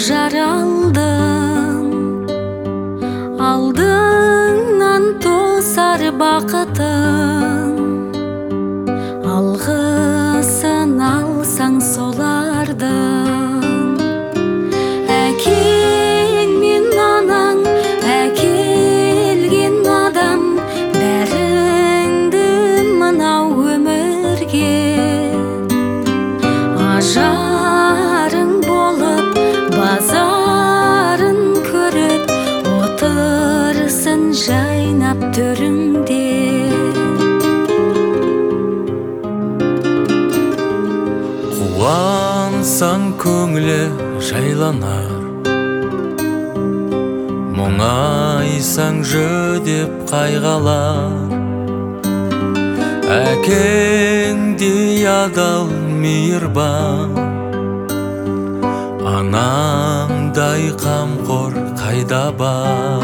жаралдың алдыңнан тосар бақытың, алғысын алсаң солардың. Әкең мен анаң әкелген адам, бәріңді мынау өмірге ажарың болып базарын көріп отырсын жайнап төріңде. Қуансаң көңілі жайланар, мұңайсаң жүдеп қайғалар. Әкеңдей адал мейірбан, анаңдай қамқор қайда бар.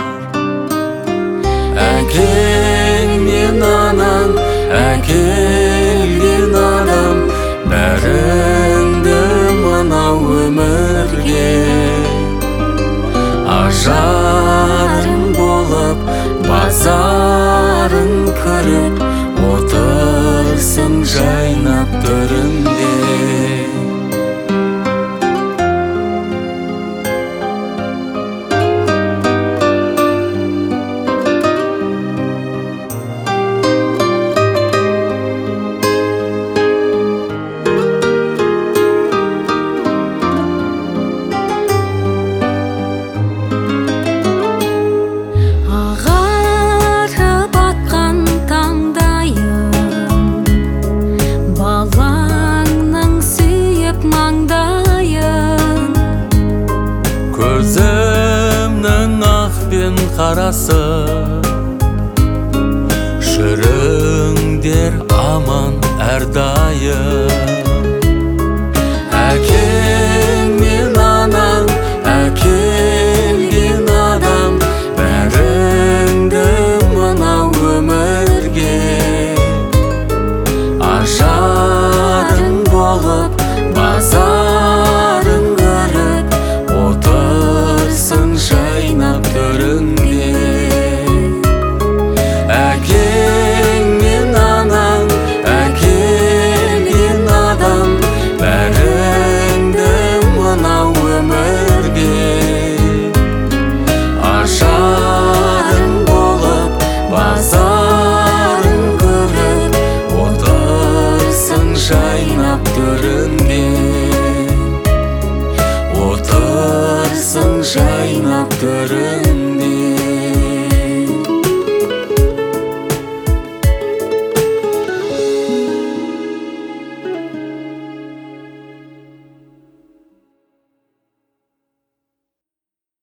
Әкең мен анаң әкелген адам, бәріңді мынау өмірге ажарың болып базарын көріп отырсын жайнап төріңде. Көзімнің ақ пен қарасы, жүріңдер аман әрдайым.